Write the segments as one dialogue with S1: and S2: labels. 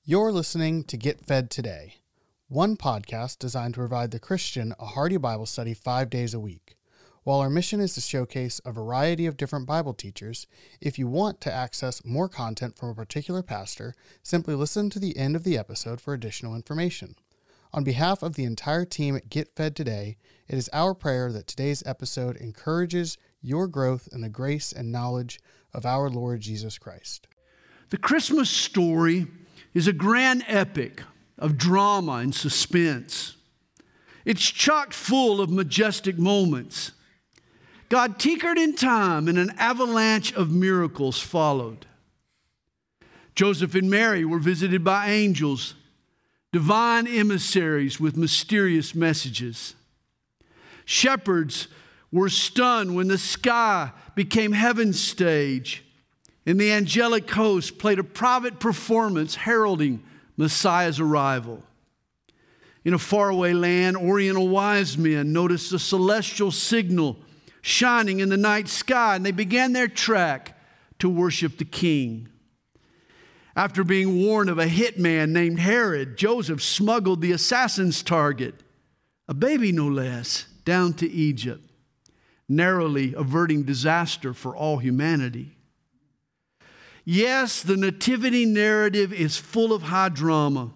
S1: You're listening to Get Fed Today, one podcast designed to provide the Christian a hearty Bible study 5 days a week. While our mission is to showcase a variety of different Bible teachers, if you want to access more content from a particular pastor, simply listen to the end of the episode for additional information. On behalf of the entire team at Get Fed Today, it is our prayer that today's episode encourages your growth in the grace and knowledge of our Lord Jesus Christ.
S2: The Christmas story is a grand epic of drama and suspense. It's chock full of majestic moments. God tinkered in time and an avalanche of miracles followed. Joseph and Mary were visited by angels, divine emissaries with mysterious messages. Shepherds were stunned when the sky became heaven's stage, and the angelic host played a private performance heralding Messiah's arrival. In a faraway land, Oriental wise men noticed a celestial signal shining in the night sky, and they began their trek to worship the King. After being warned of a hitman named Herod, Joseph smuggled the assassin's target, a baby no less, down to Egypt, narrowly averting disaster for all humanity. Yes, the nativity narrative is full of high drama,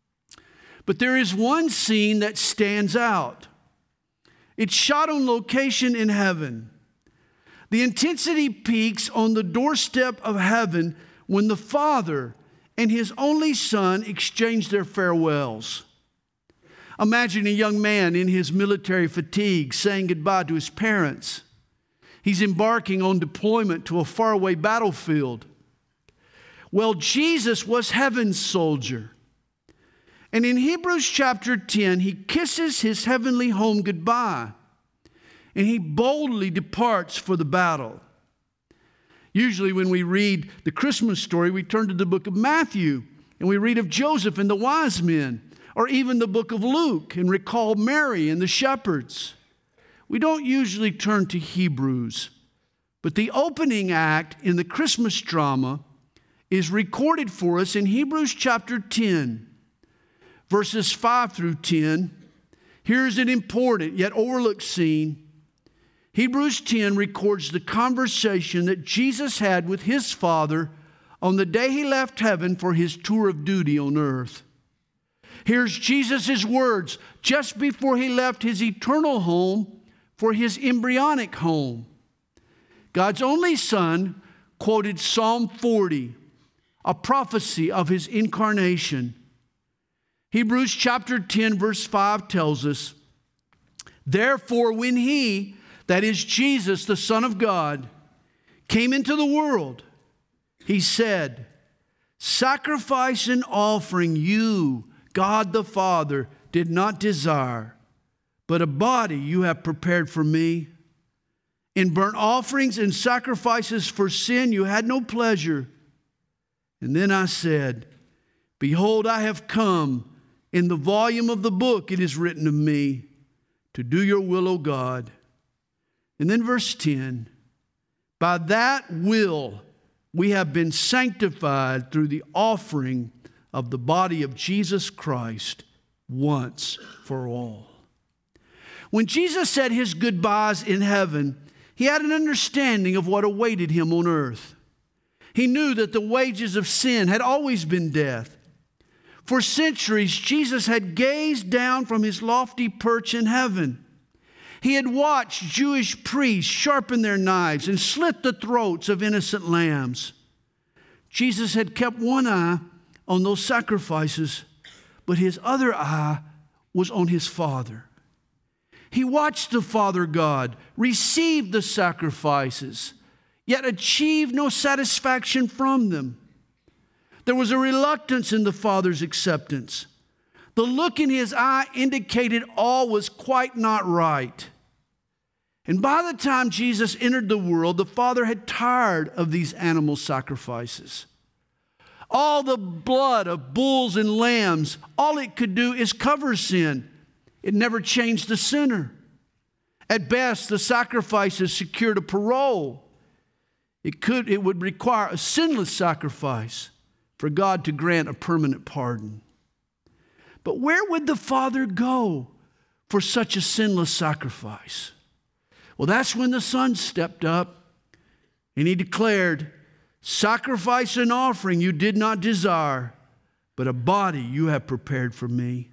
S2: but there is one scene that stands out. It's shot on location in heaven. The intensity peaks on the doorstep of heaven when the Father and His only Son exchange their farewells. Imagine a young man in his military fatigue saying goodbye to his parents. He's embarking on deployment to a faraway battlefield. Well, Jesus was heaven's soldier. And in Hebrews chapter 10, He kisses His heavenly home goodbye, and He boldly departs for the battle. Usually when we read the Christmas story, we turn to the book of Matthew, and we read of Joseph and the wise men, or even the book of Luke, and recall Mary and the shepherds. We don't usually turn to Hebrews, but the opening act in the Christmas drama is recorded for us in Hebrews chapter 10, verses 5 through 10. Here's an important yet overlooked scene. Hebrews 10 records the conversation that Jesus had with His Father on the day He left heaven for His tour of duty on earth. Here's Jesus' words just before He left His eternal home for His embryonic home. God's only Son quoted Psalm 40, a prophecy of His incarnation. Hebrews chapter 10 verse 5 tells us, "Therefore when He, that is Jesus, the Son of God, came into the world, He said, 'Sacrifice and offering you, God the Father, did not desire, but a body you have prepared for me. In burnt offerings and sacrifices for sin you had no pleasure. And then I said, Behold, I have come. In the volume of the book it is written of me, to do your will, O God.'" And then verse 10, "By that will we have been sanctified through the offering of the body of Jesus Christ once for all." When Jesus said His goodbyes in heaven, He had an understanding of what awaited Him on earth. He knew that the wages of sin had always been death. For centuries, Jesus had gazed down from His lofty perch in heaven. He had watched Jewish priests sharpen their knives and slit the throats of innocent lambs. Jesus had kept one eye on those sacrifices, but His other eye was on His Father. He watched the Father God receive the sacrifices, yet achieve no satisfaction from them. There was a reluctance in the Father's acceptance. The look in His eye indicated all was quite not right. And by the time Jesus entered the world, the Father had tired of these animal sacrifices. All the blood of bulls and lambs, all it could do is cover sin. It never changed the sinner. At best, the sacrifices secured a parole. It would require a sinless sacrifice for God to grant a permanent pardon. But where would the Father go for such a sinless sacrifice? Well, that's when the Son stepped up and he declared, "Sacrifice and offering you did not desire, but a body you have prepared for me."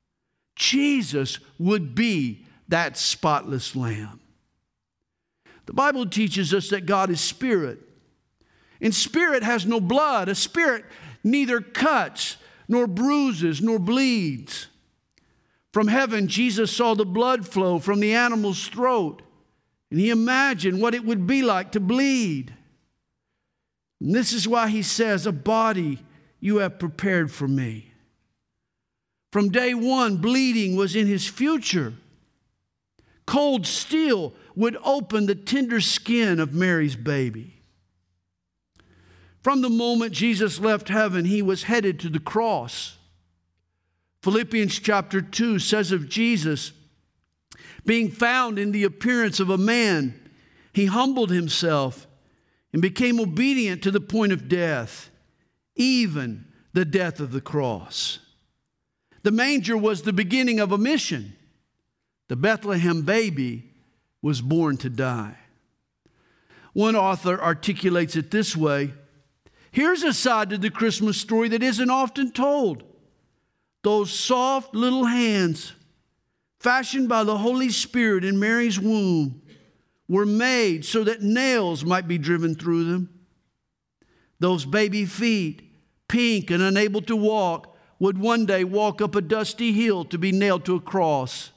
S2: Jesus would be that spotless lamb. The Bible teaches us that God is spirit, and spirit has no blood. A spirit neither cuts, nor bruises, nor bleeds. From heaven, Jesus saw the blood flow from the animal's throat, and he imagined what it would be like to bleed. And this is why he says, "A body you have prepared for me." From day one, bleeding was in his future. Cold steel would open the tender skin of Mary's baby. From the moment Jesus left heaven, he was headed to the cross. Philippians chapter 2 says of Jesus, being found in the appearance of a man, he humbled himself and became obedient to the point of death, even the death of the cross. The manger was the beginning of a mission. The Bethlehem baby was born to die. One author articulates it this way: here's a side to the Christmas story that isn't often told. Those soft little hands, fashioned by the Holy Spirit in Mary's womb, were made so that nails might be driven through them. Those baby feet, pink and unable to walk, would one day walk up a dusty hill to be nailed to a cross.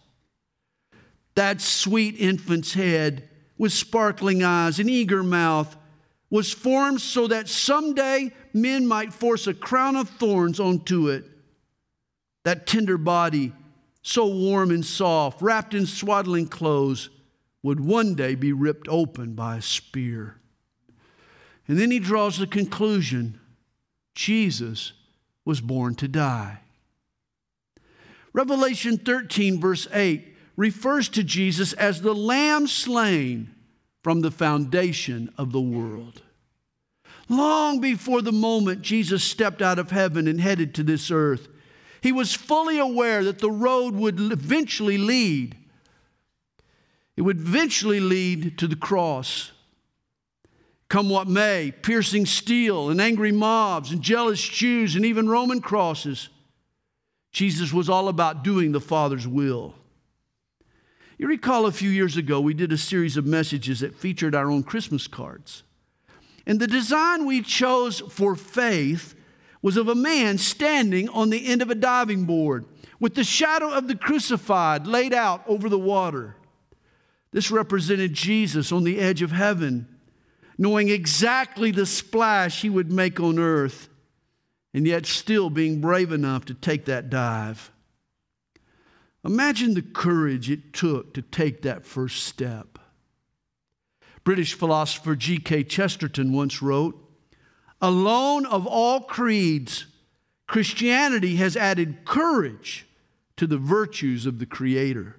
S2: That sweet infant's head, with sparkling eyes and eager mouth, was formed so that someday men might force a crown of thorns onto it. That tender body, so warm and soft, wrapped in swaddling clothes, would one day be ripped open by a spear. And then he draws the conclusion: Jesus was born to die. Revelation 13, verse 8, refers to Jesus as the Lamb slain from the foundation of the world. Long before the moment Jesus stepped out of heaven and headed to this earth, he was fully aware that the road would eventually lead. It would eventually lead to the cross. Come what may, piercing steel and angry mobs and jealous Jews and even Roman crosses, Jesus was all about doing the Father's will. You recall a few years ago, we did a series of messages that featured our own Christmas cards. And the design we chose for faith was of a man standing on the end of a diving board with the shadow of the crucified laid out over the water. This represented Jesus on the edge of heaven, knowing exactly the splash he would make on earth, and yet still being brave enough to take that dive. Imagine the courage it took to take that first step. British philosopher G.K. Chesterton once wrote, "Alone of all creeds, Christianity has added courage to the virtues of the Creator."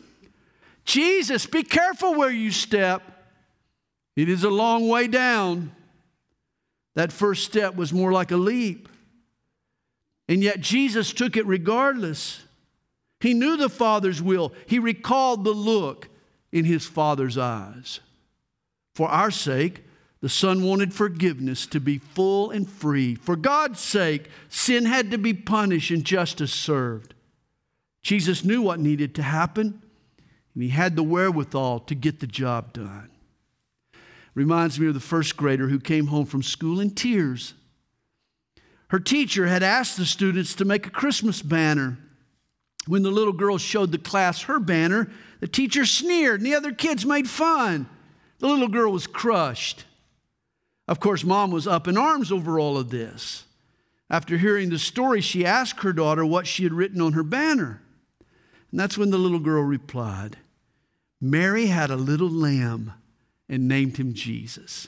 S2: Jesus, be careful where you step. It is a long way down. That first step was more like a leap. And yet Jesus took it regardless. He knew the Father's will. He recalled the look in his Father's eyes. For our sake, the Son wanted forgiveness to be full and free. For God's sake, sin had to be punished and justice served. Jesus knew what needed to happen, and he had the wherewithal to get the job done. Reminds me of the first grader who came home from school in tears. Her teacher had asked the students to make a Christmas banner. When the little girl showed the class her banner, the teacher sneered and the other kids made fun. The little girl was crushed. Of course, Mom was up in arms over all of this. After hearing the story, she asked her daughter what she had written on her banner. And that's when the little girl replied, "Mary had a little lamb and named him Jesus."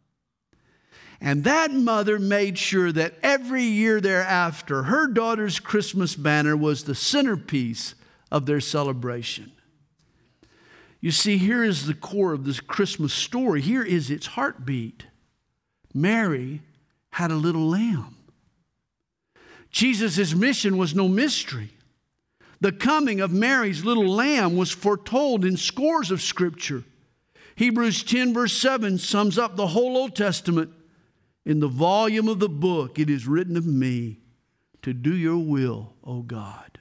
S2: And that mother made sure that every year thereafter, her daughter's Christmas banner was the centerpiece of their celebration. You see, here is the core of this Christmas story. Here is its heartbeat. Mary had a little lamb. Jesus' mission was no mystery. The coming of Mary's little lamb was foretold in scores of Scripture. Hebrews 10 verse 7 sums up the whole Old Testament. In the volume of the book it is written of me to do your will, O God.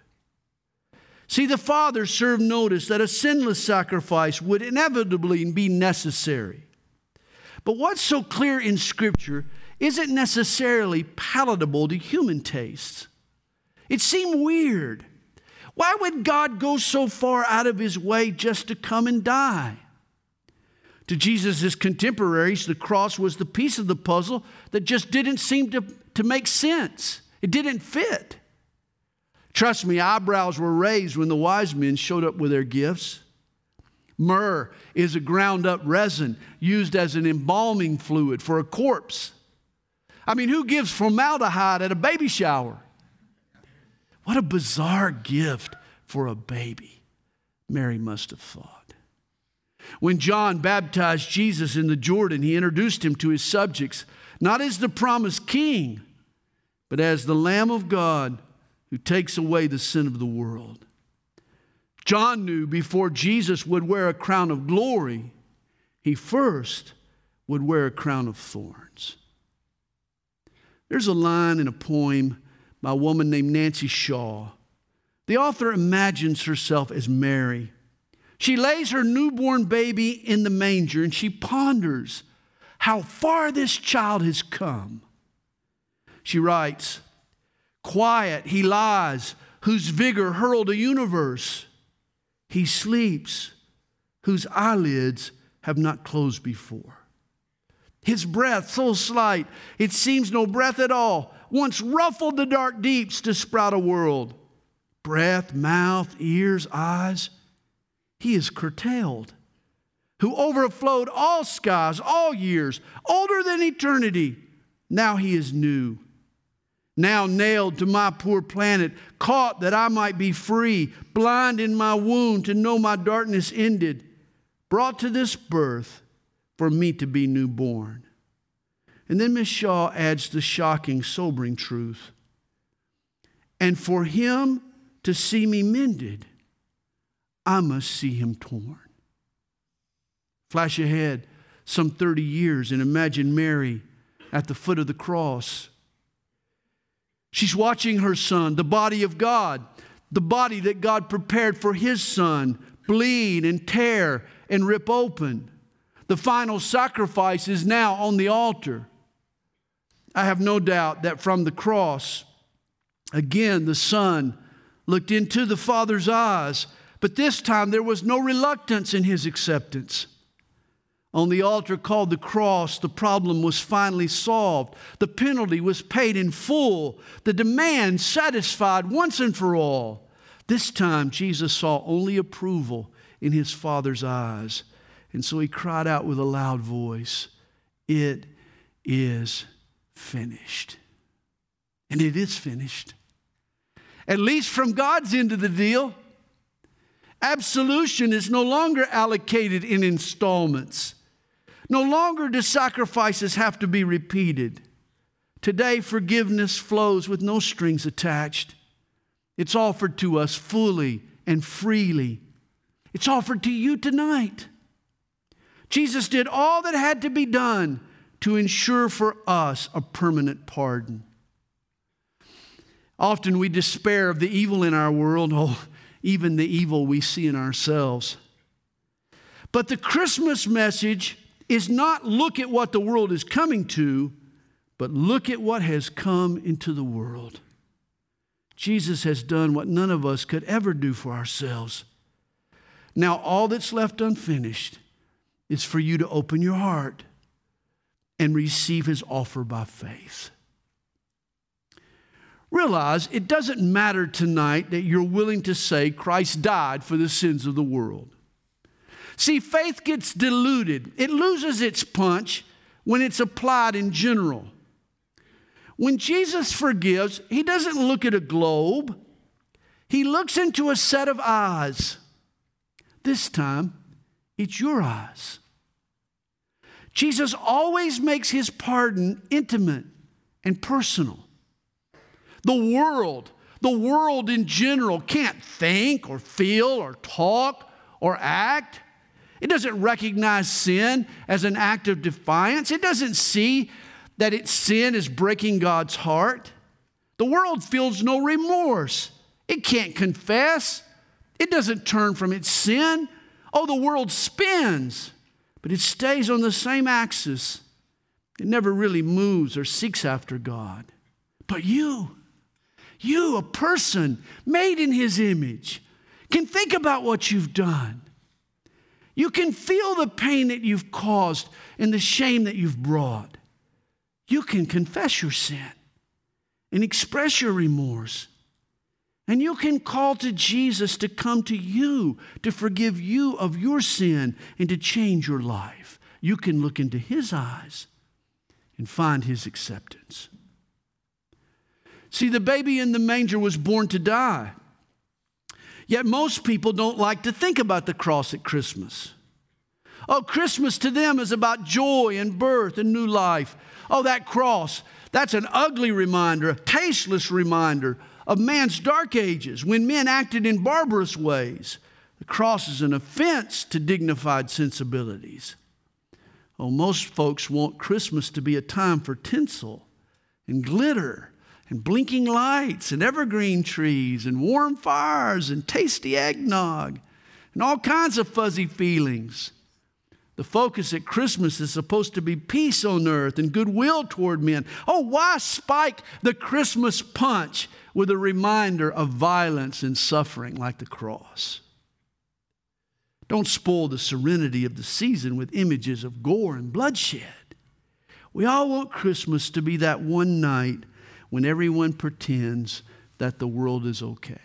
S2: See, the Father served notice that a sinless sacrifice would inevitably be necessary. But what's so clear in Scripture isn't necessarily palatable to human tastes. It seemed weird. Why would God go so far out of his way just to come and die? To Jesus' contemporaries, the cross was the piece of the puzzle that just didn't seem to make sense. It didn't fit. Trust me, eyebrows were raised when the wise men showed up with their gifts. Myrrh is a ground up resin used as an embalming fluid for a corpse. I mean, who gives formaldehyde at a baby shower? What a bizarre gift for a baby, Mary must have thought. When John baptized Jesus in the Jordan, he introduced him to his subjects, not as the promised king, but as the Lamb of God who takes away the sin of the world. John knew before Jesus would wear a crown of glory, he first would wear a crown of thorns. There's a line in a poem by a woman named Nancy Shaw. The author imagines herself as Mary. She lays her newborn baby in the manger and she ponders how far this child has come. She writes, "Quiet he lies, whose vigor hurled a universe. He sleeps, whose eyelids have not closed before. His breath so slight, it seems no breath at all, once ruffled the dark deeps to sprout a world. Breath, mouth, ears, eyes, he is curtailed, who overflowed all skies, all years, older than eternity. Now he is new. Now nailed to my poor planet, caught that I might be free, blind in my wound to know my darkness ended, brought to this birth for me to be newborn." And then Miss Shaw adds the shocking, sobering truth. "And for him to see me mended, I must see him torn." Flash ahead some 30 years and imagine Mary at the foot of the cross. She's watching her son, the body of God, the body that God prepared for his son, bleed and tear and rip open. The final sacrifice is now on the altar. I have no doubt that from the cross, again, the Son looked into the Father's eyes, but this time there was no reluctance in his acceptance. On the altar called the cross, the problem was finally solved. The penalty was paid in full. The demand satisfied once and for all. This time, Jesus saw only approval in his Father's eyes. And so he cried out with a loud voice, "It is finished." And it is finished. At least from God's end of the deal. Absolution is no longer allocated in installments. No longer do sacrifices have to be repeated. Today, forgiveness flows with no strings attached. It's offered to us fully and freely. It's offered to you tonight. Jesus did all that had to be done to ensure for us a permanent pardon. Often we despair of the evil in our world, even the evil we see in ourselves. But the Christmas message is not look at what the world is coming to, but look at what has come into the world. Jesus has done what none of us could ever do for ourselves. Now all that's left unfinished is for you to open your heart and receive his offer by faith. Realize it doesn't matter tonight that you're willing to say Christ died for the sins of the world. See, faith gets diluted. It loses its punch when it's applied in general. When Jesus forgives, he doesn't look at a globe. He looks into a set of eyes. This time, it's your eyes. Jesus always makes his pardon intimate and personal. The world in general can't think or feel or talk or act. It doesn't recognize sin as an act of defiance. It doesn't see that its sin is breaking God's heart. The world feels no remorse. It can't confess. It doesn't turn from its sin. Oh, the world spins, but it stays on the same axis. It never really moves or seeks after God. But you, a person made in His image, can think about what you've done. You can feel the pain that you've caused and the shame that you've brought. You can confess your sin and express your remorse. And you can call to Jesus to come to you, to forgive you of your sin and to change your life. You can look into His eyes and find His acceptance. See, the baby in the manger was born to die. Yet most people don't like to think about the cross at Christmas. Oh, Christmas to them is about joy and birth and new life. Oh, that cross, that's an ugly reminder, a tasteless reminder of man's dark ages when men acted in barbarous ways. The cross is an offense to dignified sensibilities. Oh, most folks want Christmas to be a time for tinsel and glitter and blinking lights and evergreen trees and warm fires and tasty eggnog and all kinds of fuzzy feelings. The focus at Christmas is supposed to be peace on earth and goodwill toward men. Oh, why spike the Christmas punch with a reminder of violence and suffering like the cross? Don't spoil the serenity of the season with images of gore and bloodshed. We all want Christmas to be that one night when everyone pretends that the world is okay.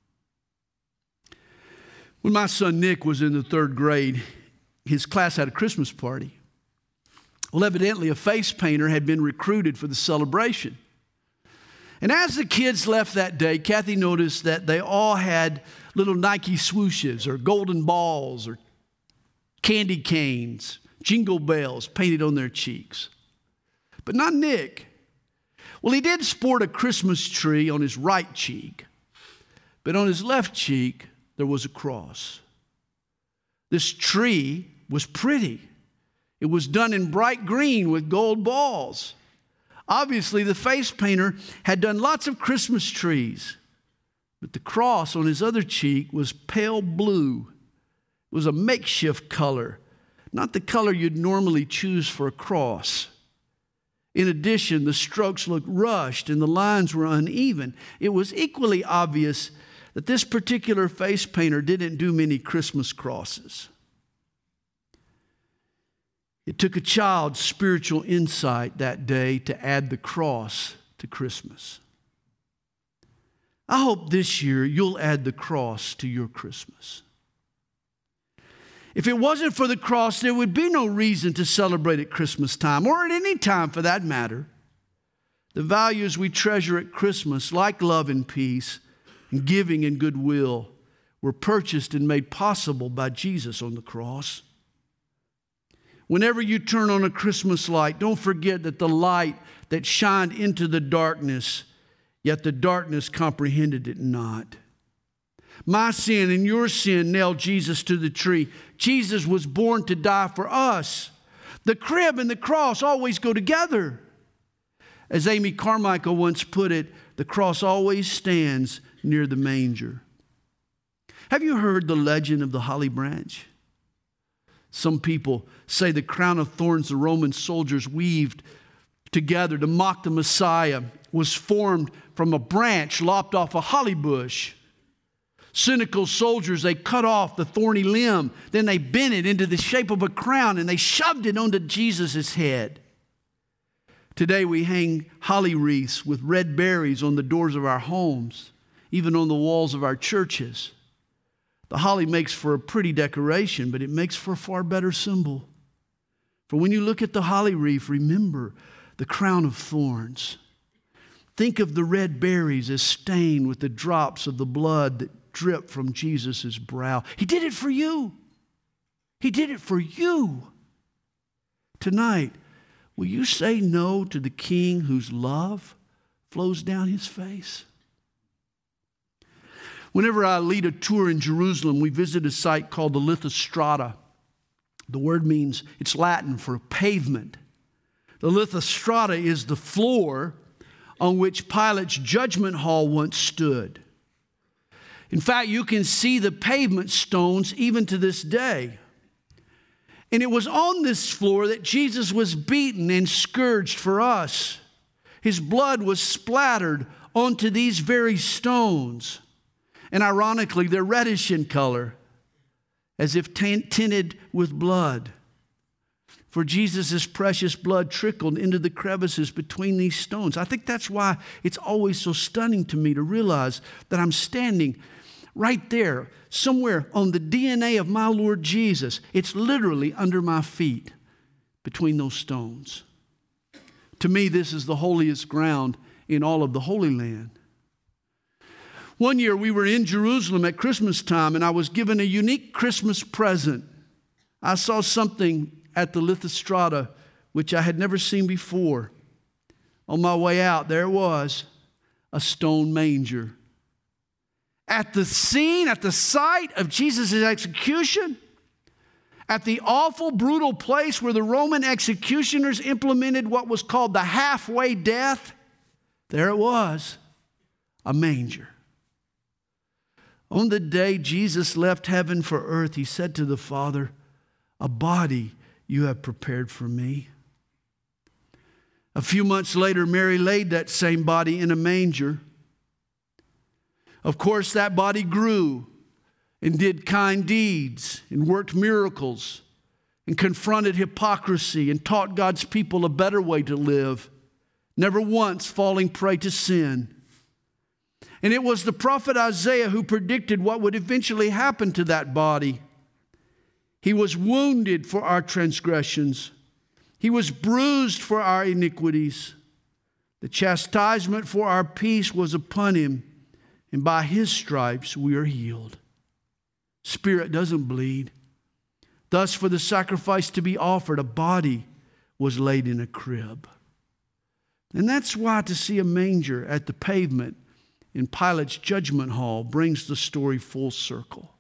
S2: When my son Nick was in the 3rd grade, his class had a Christmas party. Well, evidently a face painter had been recruited for the celebration. And as the kids left that day, Kathy noticed that they all had little Nike swooshes or golden balls or candy canes, jingle bells painted on their cheeks. But not Nick. Well, he did sport a Christmas tree on his right cheek, but on his left cheek, there was a cross. This tree was pretty. It was done in bright green with gold balls. Obviously, the face painter had done lots of Christmas trees, but the cross on his other cheek was pale blue. It was a makeshift color, not the color you'd normally choose for a cross. In addition, the strokes looked rushed and the lines were uneven. It was equally obvious that this particular face painter didn't do many Christmas crosses. It took a child's spiritual insight that day to add the cross to Christmas. I hope this year you'll add the cross to your Christmas. If it wasn't for the cross, there would be no reason to celebrate at Christmas time, or at any time for that matter. The values we treasure at Christmas, like love and peace, and giving and goodwill, were purchased and made possible by Jesus on the cross. Whenever you turn on a Christmas light, don't forget that the light that shined into the darkness, yet the darkness comprehended it not. My sin and your sin nailed Jesus to the tree. Jesus was born to die for us. The crib and the cross always go together. As Amy Carmichael once put it, the cross always stands near the manger. Have you heard the legend of the holly branch? Some people say the crown of thorns the Roman soldiers weaved together to mock the Messiah was formed from a branch lopped off a holly bush. Cynical soldiers, they cut off the thorny limb, then they bent it into the shape of a crown and they shoved it onto Jesus' head. Today we hang holly wreaths with red berries on the doors of our homes, even on the walls of our churches. The holly makes for a pretty decoration, but it makes for a far better symbol. For when you look at the holly wreath, remember the crown of thorns. Think of the red berries as stained with the drops of the blood that drip from Jesus' brow. He did it for you. He did it for you. Tonight, will you say no to the King whose love flows down his face. Whenever I lead a tour in Jerusalem, we visit a site called the Lithostrata. The word means, it's Latin for pavement. The Lithostrata is the floor on which Pilate's judgment hall once stood. In fact, you can see the pavement stones even to this day. And it was on this floor that Jesus was beaten and scourged for us. His blood was splattered onto these very stones. And ironically, they're reddish in color, as if tinted with blood. For Jesus' precious blood trickled into the crevices between these stones. I think that's why it's always so stunning to me to realize that I'm standing right there, somewhere on the DNA of my Lord Jesus. It's literally under my feet, between those stones. To me, this is the holiest ground in all of the Holy Land. One year we were in Jerusalem at Christmas time, and I was given a unique Christmas present. I saw something at the Lithostrata which I had never seen before. On my way out, there it was, a stone manger. At the scene, at the site of Jesus' execution, at the awful, brutal place where the Roman executioners implemented what was called the halfway death, there it was, a manger. On the day Jesus left heaven for earth, he said to the Father, "A body you have prepared for me." A few months later, Mary laid that same body in a manger. Of course, that body grew and did kind deeds and worked miracles and confronted hypocrisy and taught God's people a better way to live, never once falling prey to sin. And it was the prophet Isaiah who predicted what would eventually happen to that body. He was wounded for our transgressions. He was bruised for our iniquities. The chastisement for our peace was upon him, and by his stripes we are healed. Spirit doesn't bleed. Thus, for the sacrifice to be offered, a body was laid in a crib. And that's why to see a manger at the pavement in Pilate's judgment hall brings the story full circle.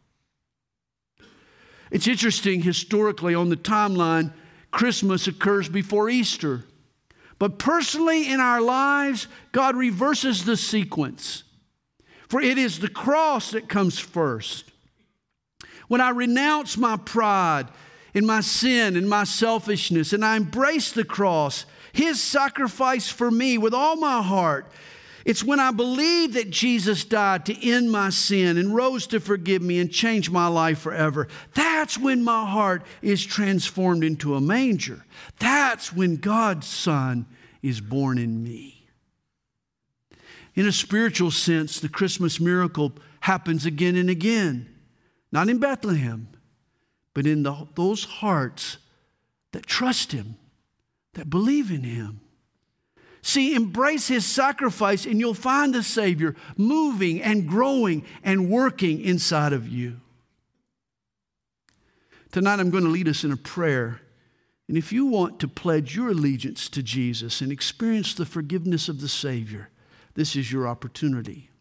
S2: It's interesting, historically, on the timeline, Christmas occurs before Easter. But personally in our lives, God reverses the sequence. For it is the cross that comes first. When I renounce my pride and my sin and my selfishness, and I embrace the cross, his sacrifice for me with all my heart, it's when I believe that Jesus died to end my sin and rose to forgive me and change my life forever. That's when my heart is transformed into a manger. That's when God's Son is born in me. In a spiritual sense, the Christmas miracle happens again and again. Not in Bethlehem, but in those hearts that trust him, that believe in him. See, embrace his sacrifice and you'll find the Savior moving and growing and working inside of you. Tonight I'm going to lead us in a prayer. And if you want to pledge your allegiance to Jesus and experience the forgiveness of the Savior, this is your opportunity.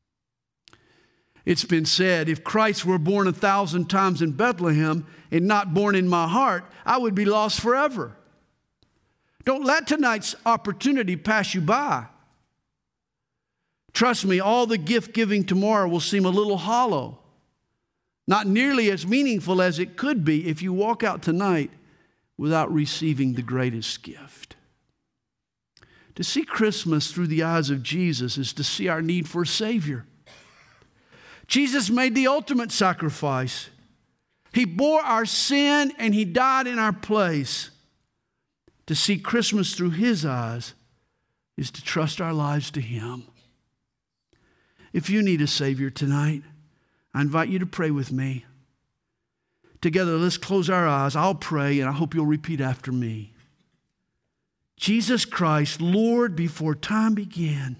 S2: It's been said, if Christ were born 1,000 times in Bethlehem and not born in my heart, I would be lost forever. Don't let tonight's opportunity pass you by. Trust me, all the gift giving tomorrow will seem a little hollow. Not nearly as meaningful as it could be if you walk out tonight without receiving the greatest gift. To see Christmas through the eyes of Jesus is to see our need for a Savior. Jesus made the ultimate sacrifice. He bore our sin and he died in our place. To see Christmas through his eyes is to trust our lives to him. If you need a Savior tonight, I invite you to pray with me. Together, let's close our eyes. I'll pray, and I hope you'll repeat after me. Jesus Christ, Lord, before time began,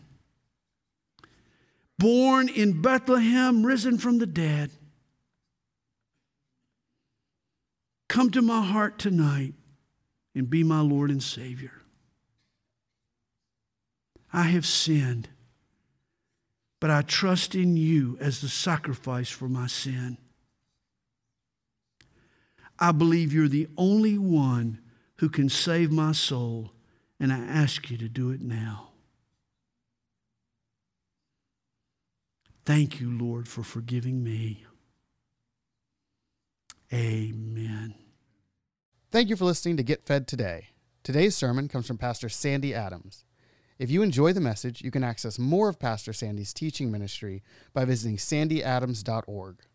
S2: born in Bethlehem, risen from the dead, come to my heart tonight and be my Lord and Savior. I have sinned, but I trust in you as the sacrifice for my sin. I believe you're the only one who can save my soul, and I ask you to do it now. Thank you, Lord, for forgiving me. Amen.
S1: Thank you for listening to Get Fed Today. Today's sermon comes from Pastor Sandy Adams. If you enjoy the message, you can access more of Pastor Sandy's teaching ministry by visiting sandyadams.org.